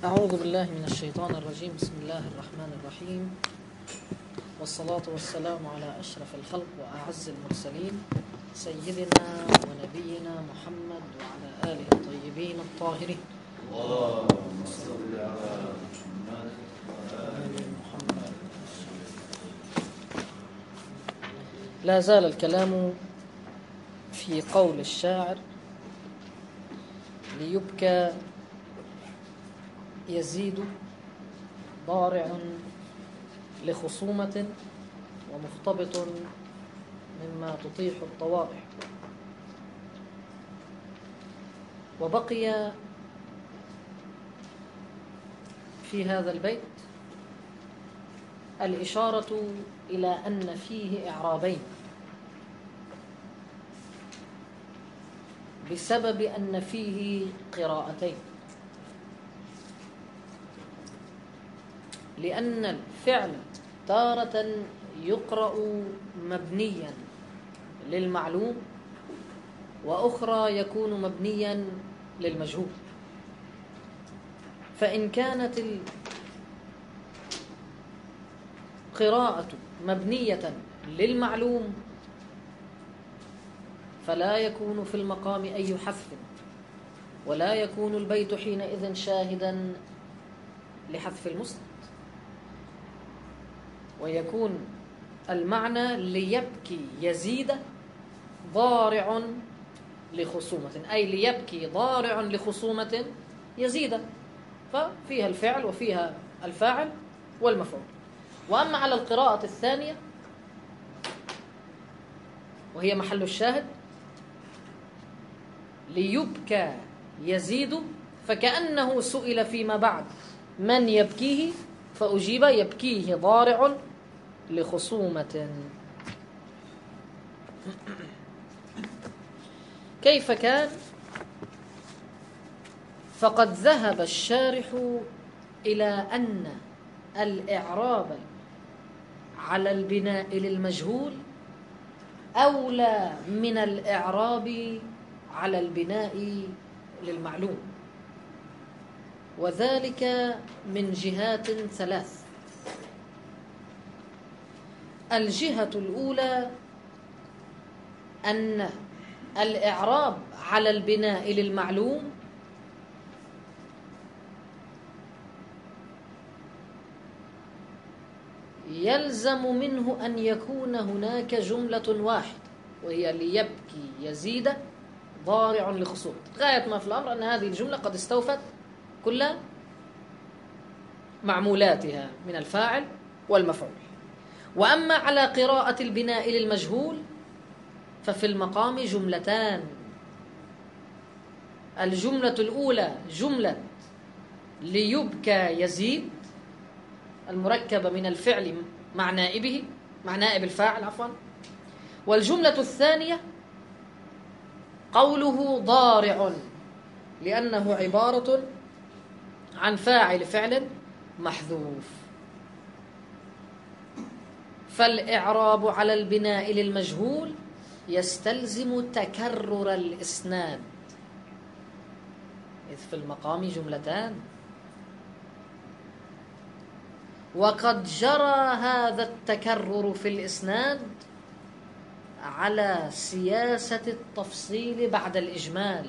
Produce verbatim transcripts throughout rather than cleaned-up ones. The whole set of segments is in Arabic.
أعوذ بالله من الشيطان الرجيم. بسم الله الرحمن الرحيم، والصلاة والسلام على أشرف الخلق وأعز المرسلين سيدنا ونبينا محمد وعلى آله الطيبين الطاهرين. اللهم صل على محمد. لا زال الكلام في قول الشاعر: ليبكى يزيد ضارع لخصومة ومختبط مما تطيح الطوارح. وبقي في هذا البيت الإشارة إلى أن فيه إعرابين بسبب أن فيه قراءتين، لأن الفعل تارة يقرأ مبنيا للمعلوم وأخرى يكون مبنيا للمجهول. فإن كانت القراءة مبنية للمعلوم فلا يكون في المقام أي حذف، ولا يكون البيت حينئذ شاهدا لحذف المسند، ويكون المعنى ليبكي يزيد ضارع لخصومة، أي ليبكي ضارع لخصومة يزيد، ففيها الفعل وفيها الفاعل والمفعول. وأما على القراءة الثانية وهي محل الشاهد: ليبكى يزيد، فكأنه سئل فيما بعد من يبكيه فأجيب يبكيه ضارع لخصومة. كيف كان؟ فقد ذهب الشارح إلى أن الإعراب على البناء للمجهول أولى من الإعراب على البناء للمعلوم، وذلك من جهات ثلاث. الجهة الأولى أن الإعراب على البناء للمعلوم يلزم منه أن يكون هناك جملة واحدة، وهي ليبكي يزيد ضارع لخصومة. غاية ما في الأمر أن هذه الجملة قد استوفت كل معمولاتها من الفاعل والمفعول. وأما على قراءة البناء للمجهول ففي المقام جملتان. الجملة الأولى جملة ليبكى يزيد المركبة من الفعل مع نائبه مع نائب الفاعل عفوا، والجملة الثانية قوله ضارع لأنه عبارة عن فاعل فعل محذوف. فالإعراب على البناء للمجهول يستلزم تكرر الإسناد، إذ في المقام جملتان، وقد جرى هذا التكرر في الإسناد على سياسة التفصيل بعد الإجمال،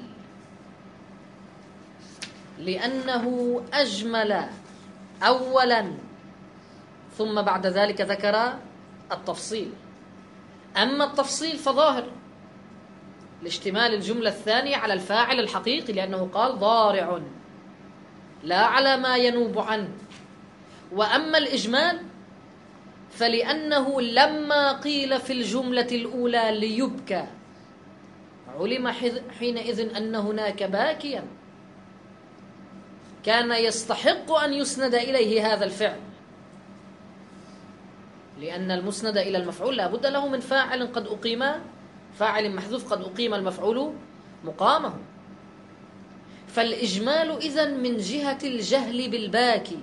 لأنه أجمل أولا ثم بعد ذلك ذكر التفصيل. أما التفصيل فظاهر لاشتمال الجملة الثانية على الفاعل الحقيقي، لأنه قال ضارع لا على ما ينوب عنه. وأما الإجمال فلأنه لما قيل في الجملة الأولى ليبكى علم حينئذ أن هناك باكيا كان يستحق أن يسند إليه هذا الفعل، لأن المسند إلى المفعول لا بد له من فاعل قد أقيم، فاعل محذوف قد أقيم المفعول مقامه. فالإجمال إذن من جهة الجهل بالباكي،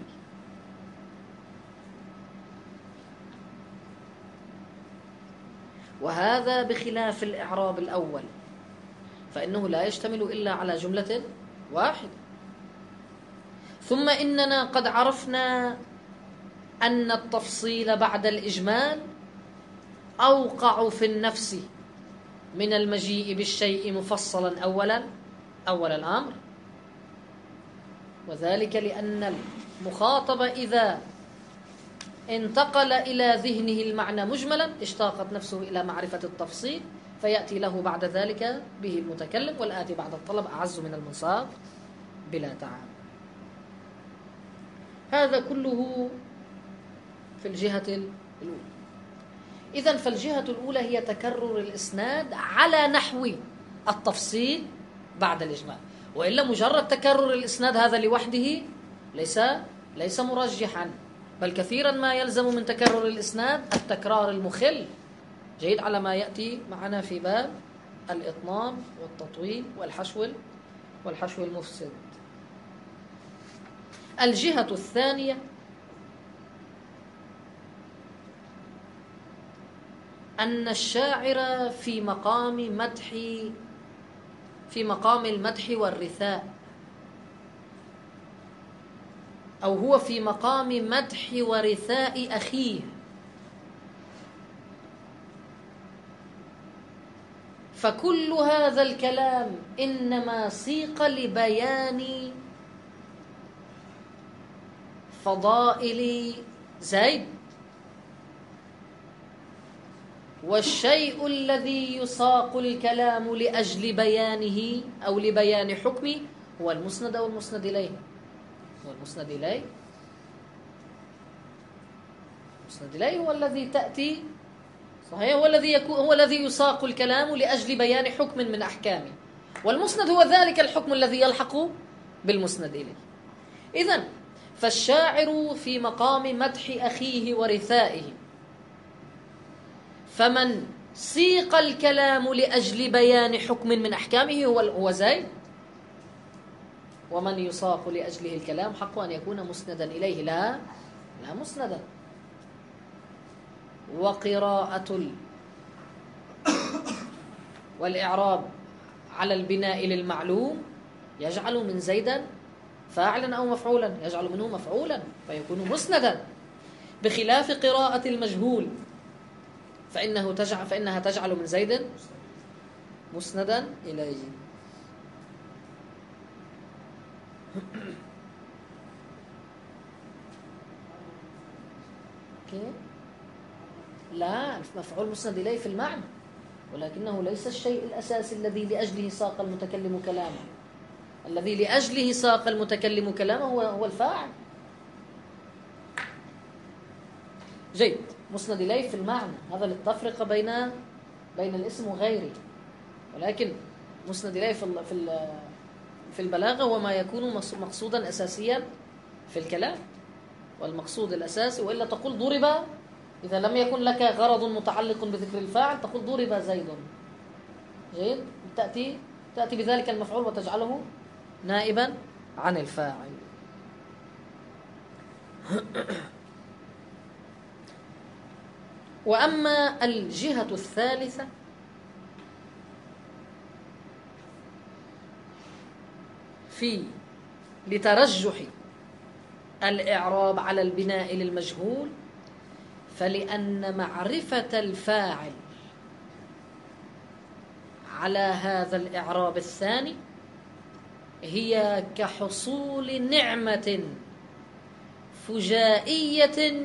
وهذا بخلاف الإعراب الأول فإنه لا يشتمل إلا على جملة واحدة. ثم إننا قد عرفنا أن التفصيل بعد الإجمال أوقع في النفس من المجيء بالشيء مفصلا أولا أول الأمر، وذلك لأن المخاطب إذا انتقل إلى ذهنه المعنى مجملا اشتاقت نفسه إلى معرفة التفصيل، فيأتي له بعد ذلك به المتكلم، والآتي بعد الطلب أعز من المنصاب بلا تعب. هذا كله في الجهة الأولى. إذن فالجهة الأولى هي تكرر الإسناد على نحو التفصيل بعد الإجمال، وإلا مجرد تكرر الإسناد هذا لوحده ليس ليس مرجحا، بل كثيرا ما يلزم من تكرر الإسناد التكرار المخل، جيد، على ما يأتي معنا في باب الإطناب والتطويل والحشو والحشو المفسد. الجهة الثانية أن الشاعر في مقام مدح في مقام المدح والرثاء، أو هو في مقام مدح ورثاء أخيه، فكل هذا الكلام إنما سيق لبيان فضائل زيد، والشيء الذي يساق الكلام لأجل بيانه أو لبيان حكمه هو المسند أو المسند إليه. هو المسند إليه المسند إليه هو الذي تأتي صحيح، هو الذي يكون هو الذي يساق الكلام لأجل بيان حكم من أحكامه، والمسند هو ذلك الحكم الذي يلحق بالمسند إليه. إذن فالشاعر في مقام مدح أخيه ورثائه، فمن سيق الكلام لأجل بيان حكم من أحكامه هو هو زيد، ومن يساق لأجله الكلام حق أن يكون مسندا إليه لا لا مسندا. وقراءة ال... والإعراب على البناء للمعلوم يجعل من زيدا فاعلا أو مفعولا، يجعل منه مفعولا فيكون مسندا، بخلاف قراءة المجهول فإنه تجعل فإنها تجعل من زيد مسندا إليه. لا، مفعول مسند إليه في المعنى، ولكنه ليس الشيء الأساسي الذي لأجله ساق المتكلم كلامه. الذي لأجله ساق المتكلم كلامه هو هو الفاعل. جيد، مسند إليه في المعنى، هذا للتفرقة بين بين الاسم وغيره، ولكن مسند إليه في في في البلاغة هو ما يكون مقصودا أساسيا في الكلام، والمقصود الأساسي، وإلا تقول ضرب، إذا لم يكن لك غرض متعلق بذكر الفاعل تقول ضرب زيد. جيد، تأتي تأتي بذلك المفعول وتجعله نائبا عن الفاعل. وأما الجهة الثالثة في لترجح الإعراب على البناء للمجهول، فلأن معرفة الفاعل على هذا الإعراب الثاني هي كحصول نعمة فجائية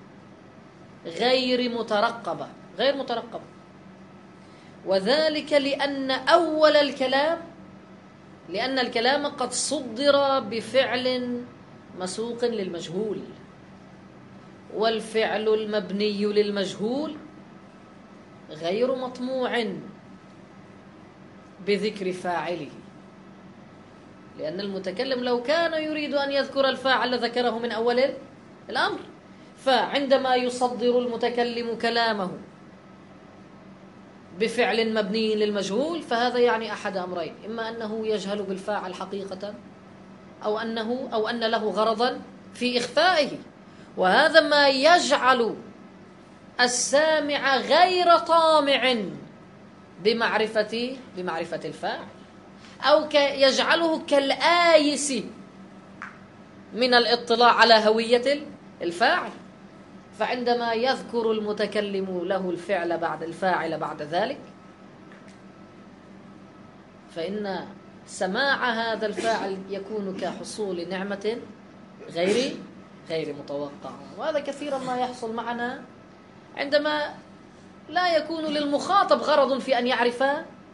غير مترقبة غير مترقبة وذلك لأن أول الكلام لأن الكلام قد صدر بفعل مسوق للمجهول، والفعل المبني للمجهول غير مطموع بذكر فاعله، لأن المتكلم لو كان يريد أن يذكر الفاعل لذكره من أول الأمر. فعندما يصدر المتكلم كلامه بفعل مبني للمجهول فهذا يعني أحد أمرين: إما أنه يجهل بالفاعل حقيقة، أو أنه أو أن له غرضا في إخفائه، وهذا ما يجعل السامع غير طامع بمعرفة بمعرفة الفاعل، أو يجعله كالآيس من الاطلاع على هوية الفاعل. فعندما يذكر المتكلم له الفعل بعد الفاعل بعد ذلك، فإن سماع هذا الفاعل يكون كحصول نعمة غير غير متوقعة. وهذا كثيرا ما يحصل معنا عندما لا يكون للمخاطب غرض في أن يعرف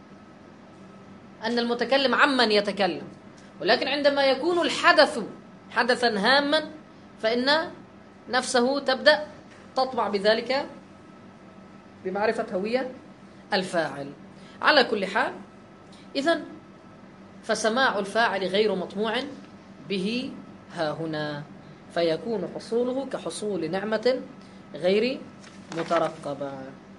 أن المتكلم عمن يتكلم، ولكن عندما يكون الحدث حدثا هاما فإن نفسه تبدأ تطمع بذلك بمعرفة هوية الفاعل. على كل حال، إذن فسماع الفاعل غير مطموع به ها هنا، فيكون حصوله كحصول نعمة غير مترقبة.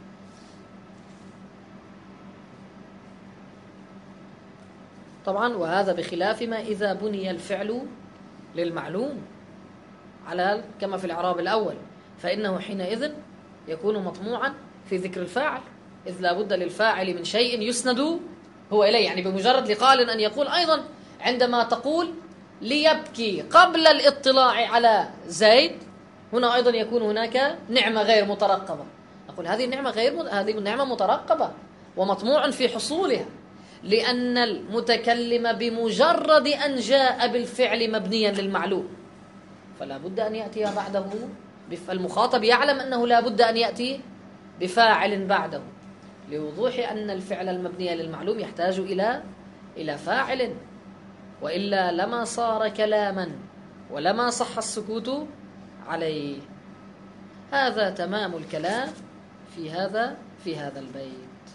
طبعا وهذا بخلاف ما إذا بني الفعل للمعلوم على كما في الإعراب الأول، فإنه حينئذ يكون مطموعا في ذكر الفاعل، إذ لا بد للفاعل من شيء يسند هو إليه. يعني بمجرد لقال أن يقول أيضا عندما تقول ليبكي قبل الاطلاع على زيد، هنا أيضا يكون هناك نعمة غير مترقبة. أقول هذه النعمة غير مت... هذه النعمة مترقبة ومطموع في حصولها، لأن المتكلم بمجرد أن جاء بالفعل مبنيا للمعلوم فلا بد أن يأتي بعده. المخاطب يعلم أنه لا بد أن يأتي بفاعل بعده، لوضوح أن الفعل المبني للمعلوم يحتاج إلى إلى فاعل، وإلا لما صار كلاما ولما صح السكوت عليه. هذا تمام الكلام في هذا في هذا البيت.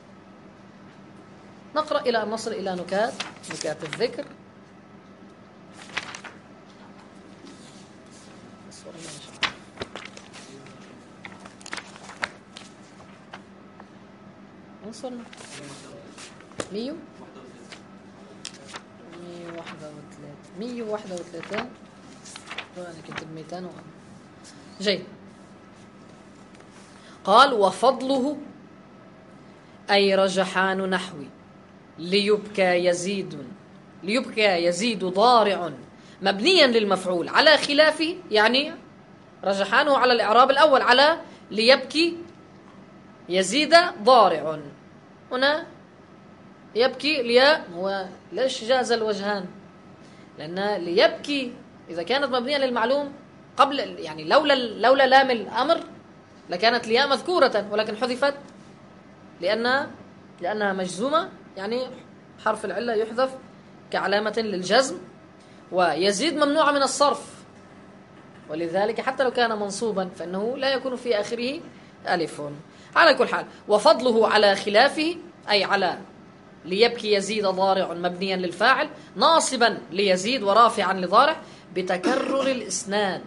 نقرأ إلى أن نصل إلى نكات نكات الذكر. وصلنا مية مية واحدة وثلاثة مية واحدة وثلاثين. أنا كنت بميتان وغن. جيد. قال وفضله أي رجحان نحوي ليبكى يزيد ليبكى يزيد ضارع مبنيا للمفعول على خلافه، يعني رجحانه على الإعراب الأول على ليبكي يزيد ضارع. هنا يبكي الياء، هو ليش جاز الوجهان؟ لأن ليبكي إذا كانت مبنية للمعلوم قبل، يعني لولا لولا لام الأمر لكانت الياء مذكورة، ولكن حذفت لأن لأنها مجزومة، يعني حرف العلة يحذف كعلامة للجزم. ويزيد ممنوع من الصرف، ولذلك حتى لو كان منصوبا فإنه لا يكون في آخره ألف. على كل حال، وفضله على خلافه أي على ليبكي يزيد ضارع مبنيا للفاعل ناصبا ليزيد ورافعا لضارع بتكرر الإسناد.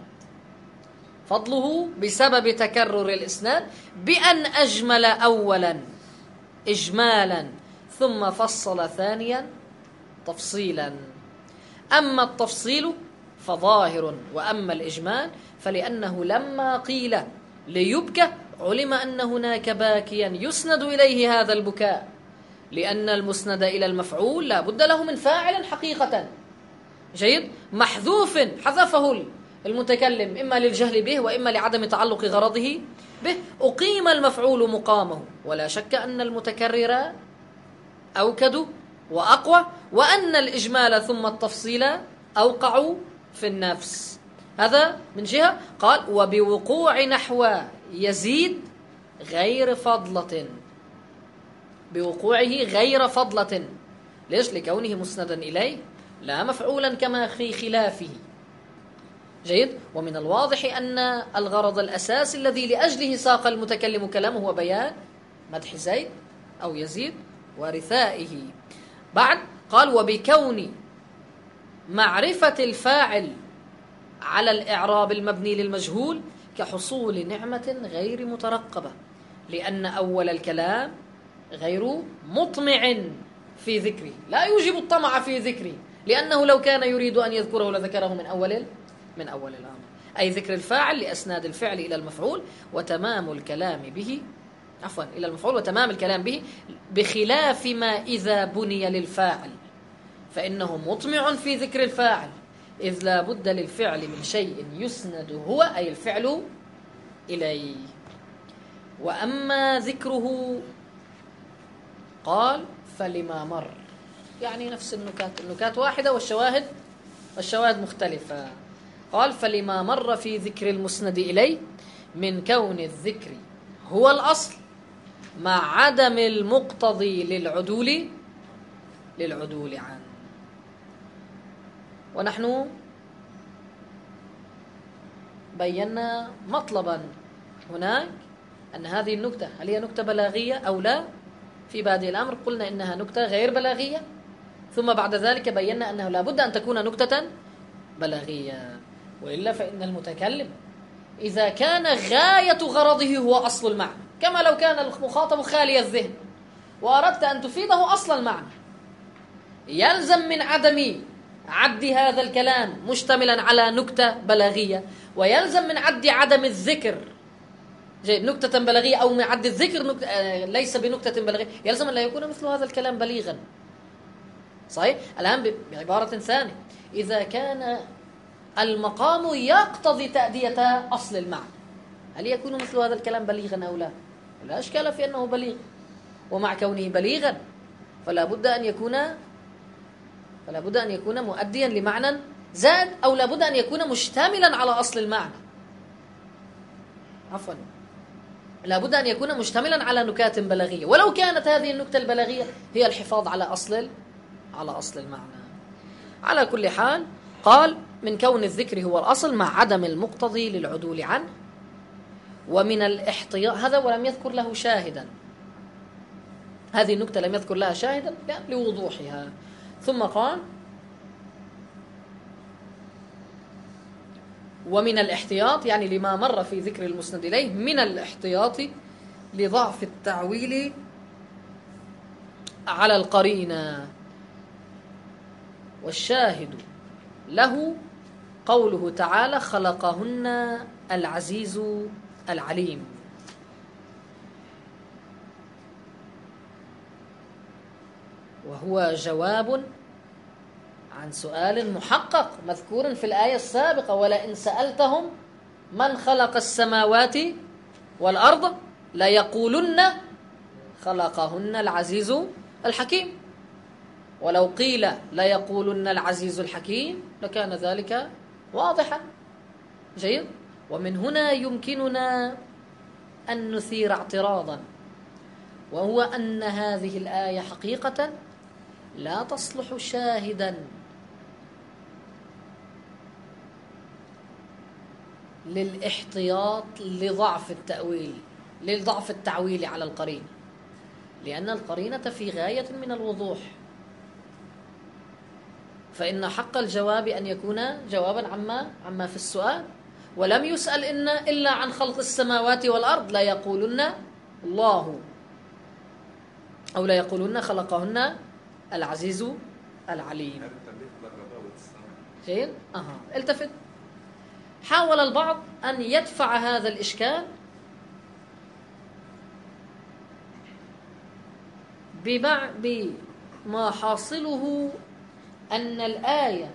فضله بسبب تكرر الإسناد بأن أجمل أولا إجمالا ثم فصل ثانيا تفصيلا. أما التفصيل فظاهر، وأما الإجمال فلأنه لما قيل ليبكى علم أن هناك باكيا يسند إليه هذا البكاء، لأن المسند إلى المفعول لا بد له من فاعل حقيقة. جيد. محذوف حذفه المتكلم إما للجهل به وإما لعدم تعلق غرضه به، أقيم المفعول مقامه. ولا شك أن المتكرر أوكد وأقوى، وأن الإجمال ثم التفصيل أوقع في النفس. هذا من جهة. قال وبوقوع نحو يزيد غير فضلة، بوقوعه غير فضلة. ليش؟ لكونه مسندا إليه لا مفعولا كما في خلافه. جيد. ومن الواضح أن الغرض الأساسي الذي لأجله ساق المتكلم كلامه هو بيان مدح زيد أو يزيد ورثائه. بعد قال وبكون معرفة الفاعل على الإعراب المبني للمجهول كحصول نعمة غير مترقبة، لأن أول الكلام غير مطمع في ذكره، لا يوجب الطمع في ذكره، لأنه لو كان يريد أن يذكره لذكره من أول من أول الأمر، أي ذكر الفاعل لأسناد الفعل إلى المفعول وتمام الكلام به عفوا إلى المفعول وتمام الكلام به، بخلاف ما إذا بني للفاعل فإنه مطمع في ذكر الفاعل إذ لا بد للفعل من شيء يسند هو أي الفعل إليه. وأما ذكره قال فلما مر، يعني نفس النكات، النكات واحدة والشواهد والشواهد مختلفة. قال فلما مر في ذكر المسند إليه من كون الذكر هو الأصل مع عدم المقتضي للعدول للعدول عنه. ونحن بينا مطلبا هناك أن هذه النكتة هل هي نكتة بلاغية أو لا. في بادئ الأمر قلنا إنها نكتة غير بلاغية، ثم بعد ذلك بينا أنه لا بد أن تكون نكتة بلاغية، وإلا فإن المتكلم إذا كان غاية غرضه هو أصل المعنى، كما لو كان المخاطب خالي الذهن وأردت أن تفيده أصل المعنى، يلزم من عدم عد هذا الكلام مشتملا على نكتة بلاغية، ويلزم من عد عدم الذكر جيد نكتة بلاغية، أو من عد الذكر نكتة آه ليس بنكتة بلاغية، يلزم أن لا يكون مثل هذا الكلام بليغا. صحيح؟ الآن بعبارة ثانية، إذا كان المقام يقتضي تأدية أصل المعنى هل يكون مثل هذا الكلام بليغا أو لا؟ لا أشكال في أنه بليغ، ومع كونه بليغا فلا بد أن يكون فلا بد أن يكون مؤديا لمعنى زاد، أو لا بد أن يكون مشتملا على أصل المعنى. عفوا لا بد أن يكون مشتملا على نكات بلاغية، ولو كانت هذه النكتة البلاغية هي الحفاظ على أصل على أصل المعنى. على كل حال قال من كون الذكر هو الأصل مع عدم المقتضي للعدول عنه، ومن الاحتياط هذا ولم يذكر له شاهدا، هذه النكتة لم يذكر لها شاهدا لوضوحها. ثم قال ومن الاحتياط يعني لما مر في ذكر المسند إليه من الاحتياط لضعف التعويل على القرينة، والشاهد له قوله تعالى خلقهن العزيز العليم. وهو جواب عن سؤال محقق مذكور في الآية السابقة ولئن سألتهم من خلق السماوات والأرض ليقولن خلقهن العزيز الحكيم. ولو قيل ليقولن العزيز الحكيم لكان ذلك واضحا. جيد. ومن هنا يمكننا أن نثير اعتراضا، وهو أن هذه الآية حقيقة لا تصلح شاهدا للاحتياط لضعف التأويل لضعف التعويل على القرينة، لأن القرينة في غاية من الوضوح. فإن حق الجواب أن يكون جوابا عما عما في السؤال، ولم يسأل إن إلا عن خلق السماوات والأرض لا يقولن الله، أو لا يقولن خلقهن العزيز العليم. جيد. أها التفت. حاول البعض أن يدفع هذا الإشكال بما حاصله أن الآية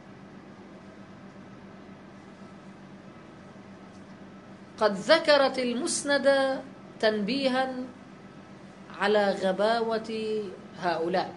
قد ذكرت المسند تنبيها على غباوة هؤلاء،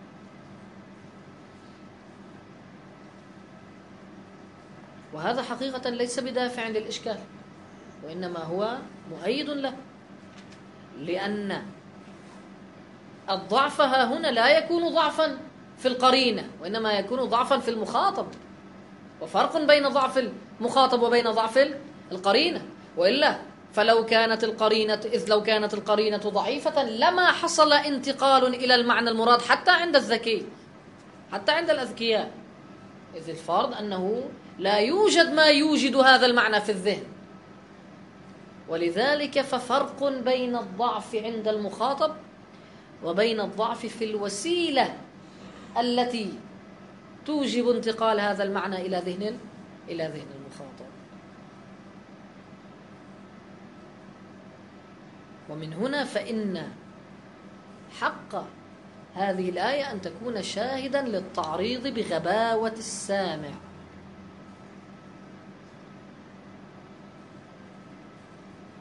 وهذا حقيقة ليس بدافع للإشكال، وإنما هو مؤيد له، لأن الضعف ها هنا لا يكون ضعفا في القرينة، وإنما يكون ضعفا في المخاطب، وفرق بين ضعف المخاطب وبين ضعف القرينة. وإلا فلو كانت القرينة إذ لو كانت القرينة ضعيفة لما حصل انتقال إلى المعنى المراد حتى عند الذكي حتى عند الأذكياء، إذ الفرض أنه لا يوجد ما يوجد هذا المعنى في الذهن. ولذلك ففرق بين الضعف عند المخاطب وبين الضعف في الوسيلة التي توجب انتقال هذا المعنى إلى ذهن إلى ذهن المخاطب. ومن هنا فإن حق هذه الآية أن تكون شاهدا للتعريض بغباوة السامع،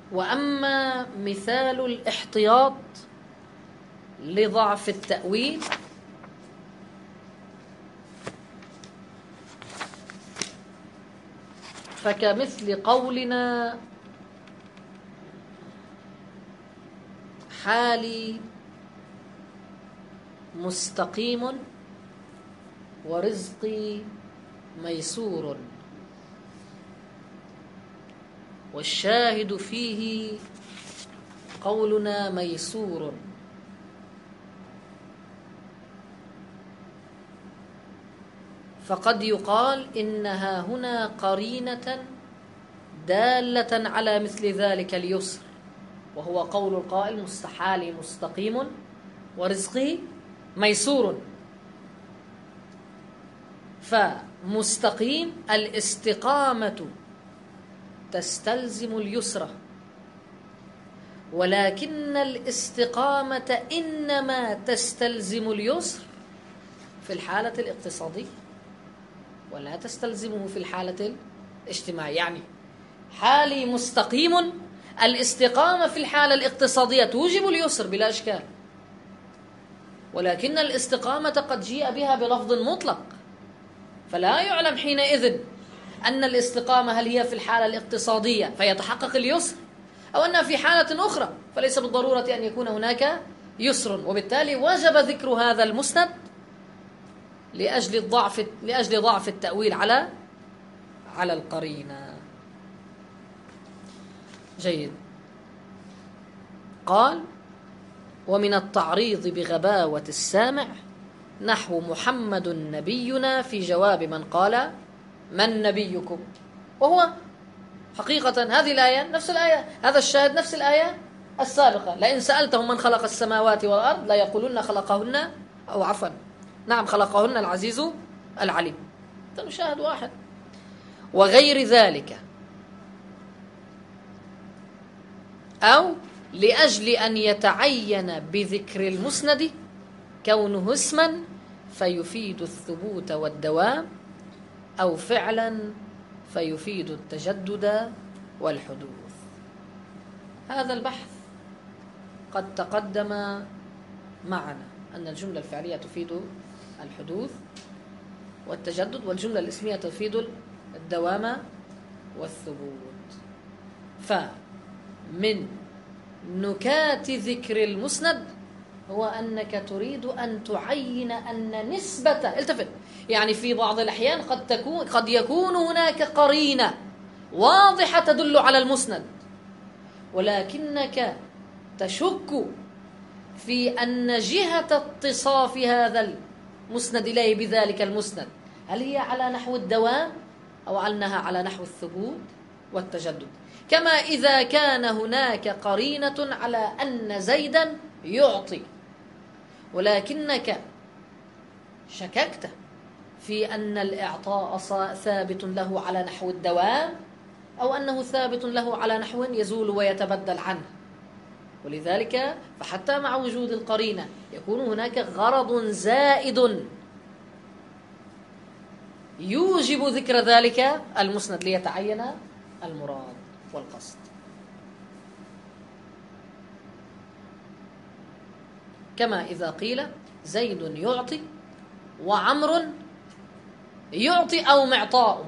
وأما مثال الاحتياط لضعف التأويل فكمثل قولنا حالي مستقيم ورزقي ميسور، والشاهد فيه قولنا ميسور، فقد يقال إنها هنا قرينة دالة على مثل ذلك اليسر، وهو قول القائل مستحالي مستقيم ورزقه ميسور. فمستقيم الاستقامة تستلزم اليسر، ولكن الاستقامة إنما تستلزم اليسر في الحالة الاقتصادية ولا تستلزمه في الحالة الاجتماعية. يعني حالي مستقيم، الاستقامة في الحالة الاقتصادية توجب اليسر بلا إشكال، ولكن الاستقامة قد جيء بها بلفظ مطلق، فلا يعلم حينئذ أن الاستقامة هل هي في الحالة الاقتصادية فيتحقق اليسر أو أنها في حالة أخرى، فليس بالضرورة أن يكون هناك يسر. وبالتالي وجب ذكر هذا المسند لأجل الضعف لأجل ضعف التأويل على على القرينة. جيد. قال: ومن التعريض بغباوة السامع نحو محمد نبينا في جواب من قال من نبيكم، وهو حقيقة هذه الآية نفس الآية، هذا الشاهد نفس الآية السابقة: لئن سألتهم من خلق السماوات والأرض لا يقولون خلقهن أو عفوا نعم خلقهن العزيز العليم. فالمشاهد واحد. وغير ذلك، أو لأجل أن يتعين بذكر المسند كونه اسما فيفيد الثبوت والدوام، أو فعلا فيفيد التجدد والحدوث. هذا البحث قد تقدم معنا أن الجملة الفعلية تفيد الحدوث والتجدد، والجملة الاسمية تفيد الدوام والثبوت. فمن نكات ذكر المسند هو أنك تريد أن تعين أن نسبة، التفت، يعني في بعض الأحيان قد تكون قد يكون هناك قرينة واضحة تدل على المسند، ولكنك تشك في أن جهة اتصاف هذا المسند إليه بذلك المسند هل هي على نحو الدوام أو أنها على نحو الثبوت والتجدد. كما إذا كان هناك قرينة على أن زيدا يعطي، ولكنك شككت في أن الإعطاء ثابت له على نحو الدوام أو أنه ثابت له على نحو يزول ويتبدل عنه، ولذلك فحتى مع وجود القرينة يكون هناك غرض زائد يوجب ذكر ذلك المسند ليتعين المراد والقصد. كما إذا قيل زيد يعطي وعمر يعطي أو معطاء،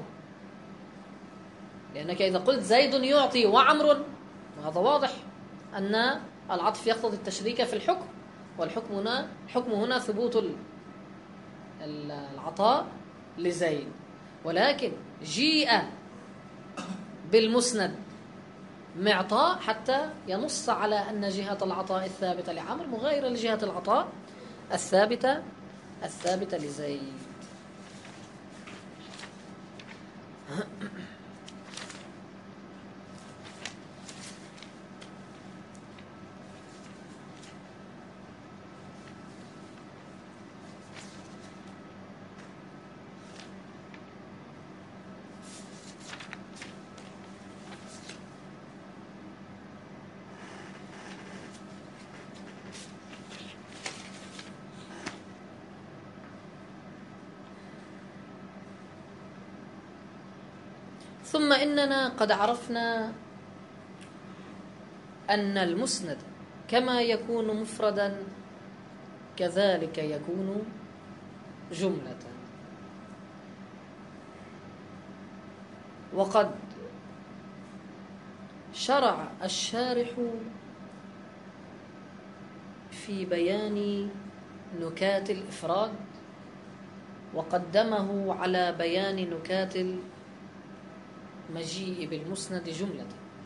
لأنك إذا قلت زيد يعطي وعمر هذا واضح أن العطف يقتضي التشريك في الحكم، والحكم هنا الحكم هنا ثبوت العطاء لزيد، ولكن جيء بالمسند معطاء حتى ينص على أن جهة العطاء الثابتة لعمر مغايرة لجهة العطاء الثابتة الثابتة لزيد. ثم إننا قد عرفنا أن المسند كما يكون مفردا كذلك يكون جملة. وقد شرع الشارح في بيان نكات الإفراد وقدمه على بيان نكات المجيء بالمسند جملة،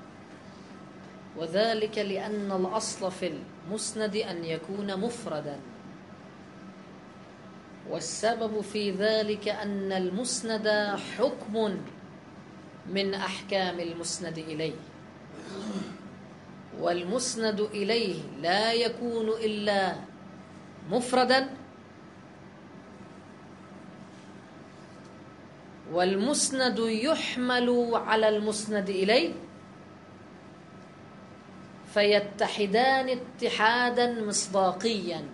وذلك لأن الأصل في المسند أن يكون مفردا، والسبب في ذلك أن المسند حكم من أحكام المسند إليه، والمسند إليه لا يكون إلا مفردا، والمسند يحمل على المسند إليه فيتحدان اتحادا مصداقيا،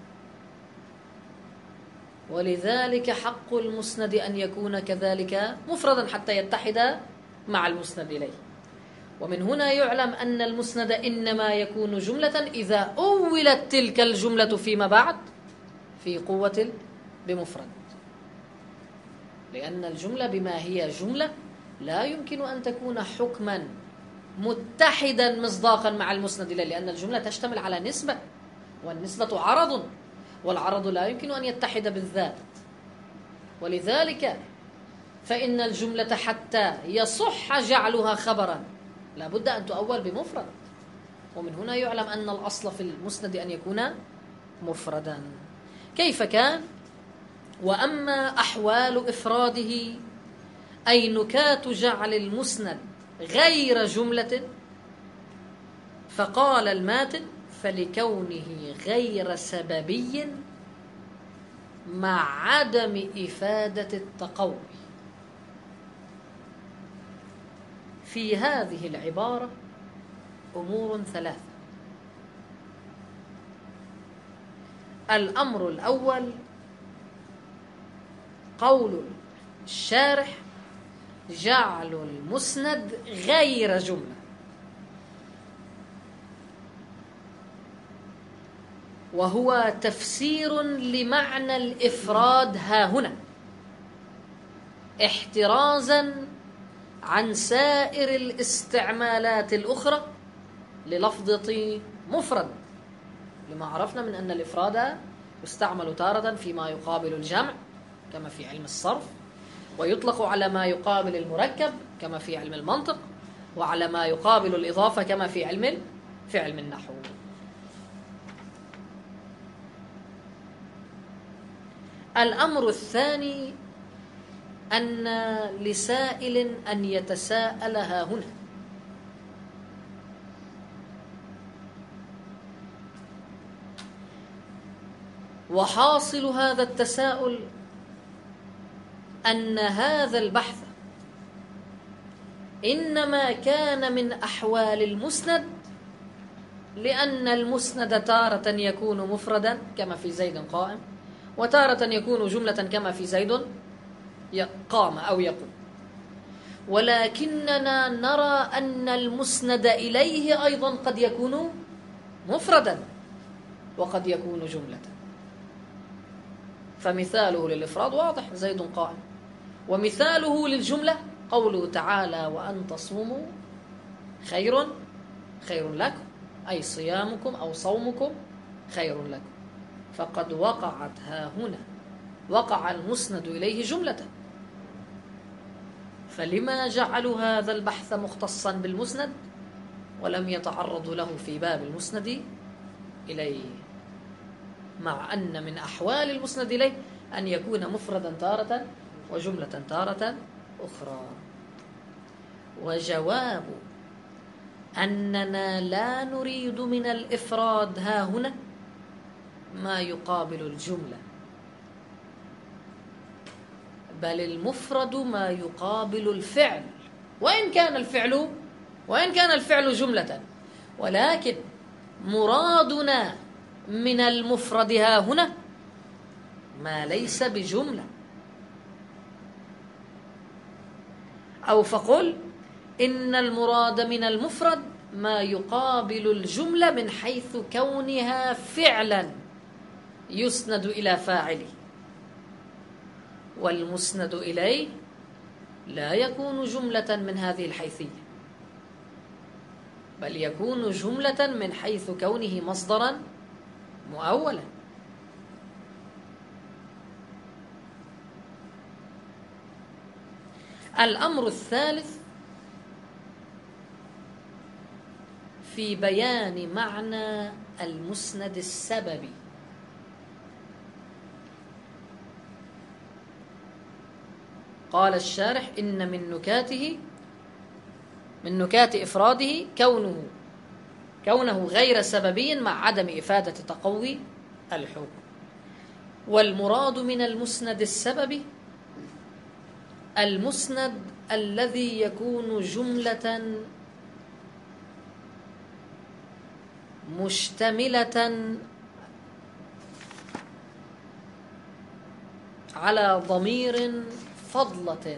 ولذلك حق المسند أن يكون كذلك مفردا حتى يتحد مع المسند إليه. ومن هنا يعلم أن المسند إنما يكون جملة إذا أولت تلك الجملة فيما بعد في قوة بمفرد، لأن الجملة بما هي جملة لا يمكن أن تكون حكما متحدا مصداقا مع المسند إليه، لأن الجملة تشتمل على نسبة، والنسبة عرض، والعرض لا يمكن أن يتحد بالذات. ولذلك فإن الجملة حتى يصح جعلها خبرا لا بد أن تؤول بمفرد، ومن هنا يعلم أن الأصل في المسند أن يكون مفردا. كيف كان؟ وأما أحوال إفراده أي نكات جعل المسند غير جملة، فقال الماتن فلكونه غير سببي مع عدم إفادة التقوي. في هذه العبارة أمور ثلاثة. الأمر الأول قول الشارح جعل المسند غير جملة، وهو تفسير لمعنى الإفراد ها هنا احترازا عن سائر الاستعمالات الأخرى للفظة مفرد، لما عرفنا من أن الإفراد يستعمل تارة فيما يقابل الجمع كما في علم الصرف، ويطلق على ما يقابل المركب كما في علم المنطق، وعلى ما يقابل الإضافة كما في علم في علم النحو. الأمر الثاني أن لسائل أن يتساءل ها هنا، وحاصل هذا التساؤل أن هذا البحث إنما كان من أحوال المسند، لأن المسند تارة يكون مفردا كما في زيد قائم، وتارة يكون جملة كما في زيد قام أو يقوم، ولكننا نرى أن المسند إليه أيضا قد يكون مفردا وقد يكون جملة. فمثاله للإفراد واضح زيد قائم، ومثاله للجملة قوله تعالى وأن تصوموا خير خير لكم، أي صيامكم أو صومكم خير لكم، فقد وقعت ها هنا وقع المسند إليه جملة. فلما جعلوا هذا البحث مختصا بالمسند ولم يتعرضوا له في باب المسند إليه، مع أن من أحوال المسند إليه أن يكون مفردا تارة وجملة تارة أخرى. وجواب أننا لا نريد من الإفراد ها هنا ما يقابل الجملة، بل المفرد ما يقابل الفعل، وإن كان الفعل وإن كان الفعل جملة، ولكن مرادنا من المفرد ها هنا ما ليس بجملة. أو فقل إن المراد من المفرد ما يقابل الجملة من حيث كونها فعلا يسند إلى فاعله، والمسند إليه لا يكون جملة من هذه الحيثية، بل يكون جملة من حيث كونه مصدرا مؤولا. الأمر الثالث في بيان معنى المسند السببي. قال الشارح: إن من نكاته من نكات إفراده كونه كونه غير سببي مع عدم إفادة تقوي الحكم. والمراد من المسند السببي المسند الذي يكون جملة مشتملة على ضمير فضلة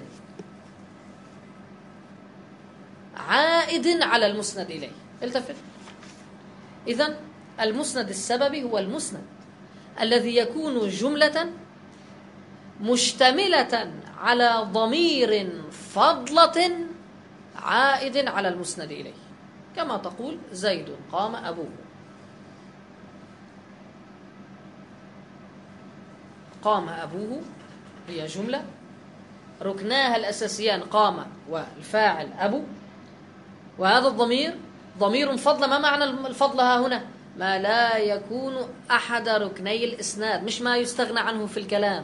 عائد على المسند إليه. التفت. إذن المسند السببي هو المسند الذي يكون جملة مشتملة على ضمير فضلة عائد على المسند إليه، كما تقول: زيد قام أبوه. قام أبوه هي جملة ركناها الأساسيان قام والفاعل أبو، وهذا الضمير ضمير فضل. ما معنى الفضل ها هنا؟ ما لا يكون أحد ركني الإسناد، مش ما يستغنى عنه في الكلام.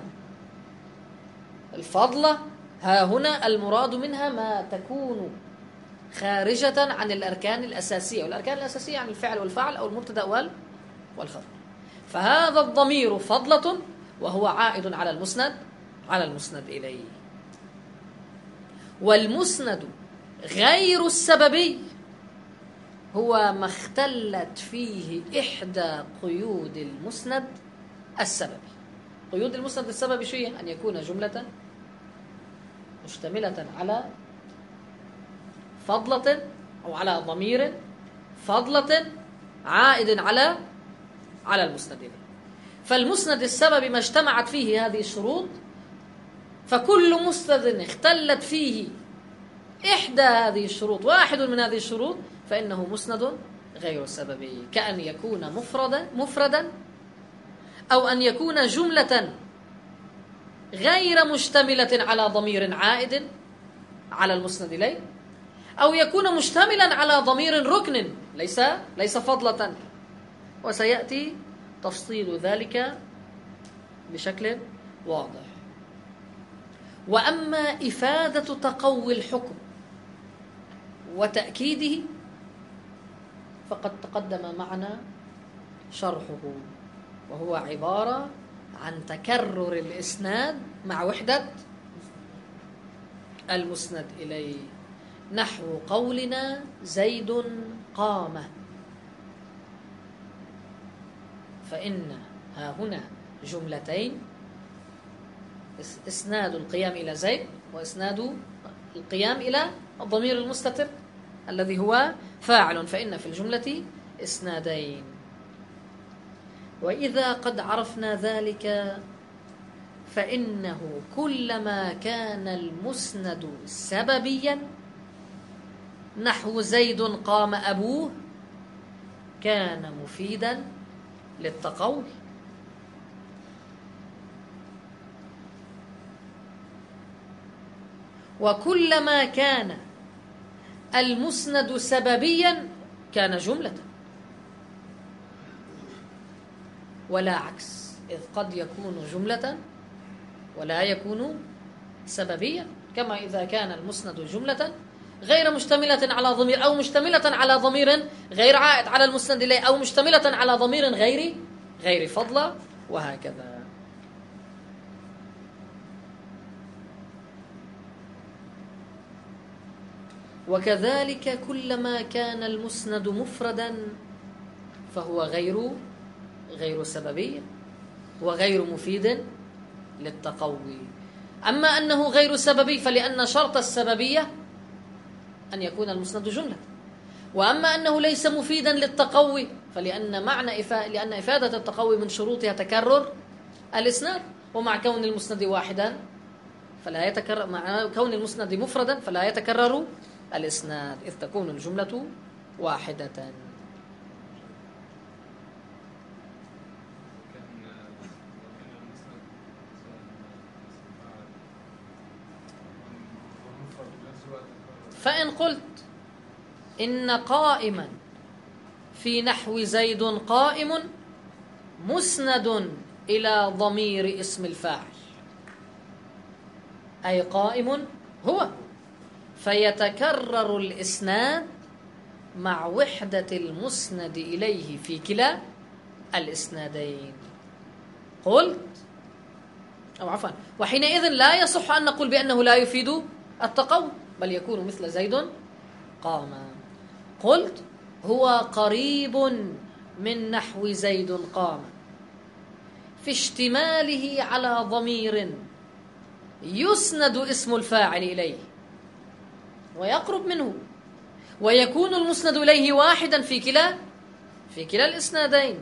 الفضلة ها هنا المراد منها ما تكون خارجة عن الأركان الأساسية، والأركان الأساسية عن الفعل والفعل أو المبتدأ والخبر. فهذا الضمير فضلة وهو عائد على المسند على المسند إليه. والمسند غير السببي هو ما اختلت فيه إحدى قيود المسند السببي. قيود المسند السببي شو هي؟ أن يكون جملة مشتملة على فضلة أو على ضمير فضلة عائد على على المسند إليه. فالمسند السببي ما اجتمعت فيه هذه الشروط، فكل مسند اختلت فيه إحدى هذه الشروط، واحد من هذه الشروط، فإنه مسند غير سببي، كأن يكون مفردا مفردا أو أن يكون جملة غير مشتملة على ضمير عائد على المسند إليه، أو يكون مشتملا على ضمير ركن ليس ليس فضلة. وسيأتي تفصيل ذلك بشكل واضح. وأما إفادة تقوي الحكم وتأكيده فقد تقدم معنا شرحه، وهو عبارة عن تكرر الإسناد مع وحدة المسند إليه، نحو قولنا: زيد قام. فإن ها هنا جملتين: إسناد القيام إلى زيد، وإسناد القيام إلى الضمير المستتر الذي هو فاعل، فإن في الجملة إسنادين. وإذا قد عرفنا ذلك فإنه كلما كان المسند سببيا نحو زيد قام أبوه كان مفيدا للتقوي. وكلما كان المسند سببيا كان جملة، ولا عكس، إذ قد يكون جملة ولا يكون سببيا، كما إذا كان المسند جملة غير مشتملة على ضمير، أو مشتملة على ضمير غير عائد على المسند إليه، أو مشتملة على ضمير غير غير فضلة، وهكذا. وكذلك كلما كان المسند مفردا فهو غير غير سببي وغير مفيد للتقوي. أما أنه غير سببي فلأن شرط السببية أن يكون المسند جملة، وأما أنه ليس مفيدا للتقوي فلأن معنى إفا... لأن إفادة التقوي من شروطها تكرر الإسناد، ومع كون المسند واحدا فلا يتكرر، مع كون المسند مفردا فلا يتكرر الإسناد إذ تكون الجملة واحدة. فإن قلت إن قائما في نحو زيد قائم مسند إلى ضمير اسم الفاعل، أي قائم هو، فيتكرر الإسناد مع وحدة المسند إليه في كلا الإسنادين. قلت أو عفوا وحينئذ لا يصح أن نقول بأنه لا يفيد التقوي، بل يكون مثل زيد قام. قلت هو قريب من نحو زيد قام في اشتماله على ضمير يسند اسم الفاعل إليه ويقرب منه، ويكون المسند إليه واحدا في كلا في كلا الإسنادين،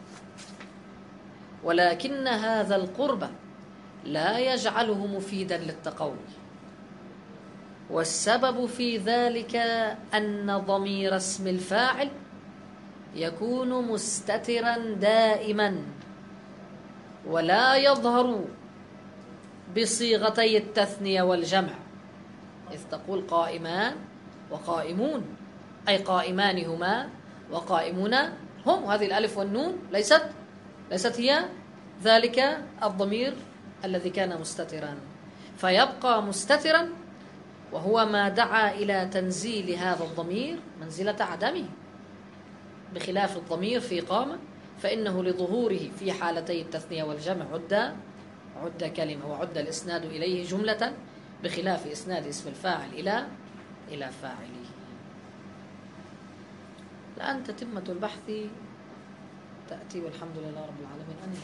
ولكن هذا القرب لا يجعله مفيدا للتقوي. والسبب في ذلك أن ضمير اسم الفاعل يكون مستترا دائما ولا يظهر بصيغتي التثنية والجمع، إذ تقول قائمان وقائمون، أي قائمان هما وقائمون هم، وهذه الألف والنون ليست ليست هي ذلك الضمير الذي كان مستترا، فيبقى مستترا، وهو ما دعا إلى تنزيل هذا الضمير منزلة عدمه، بخلاف الضمير في قام فإنه لظهوره في حالتي التثنية والجمع عد عد كلمة وعد الإسناد إليه جملة، بخلاف إسناد اسم الفاعل إلى إلى فاعله. الآن تتمة البحث تأتي، والحمد لله رب العالمين.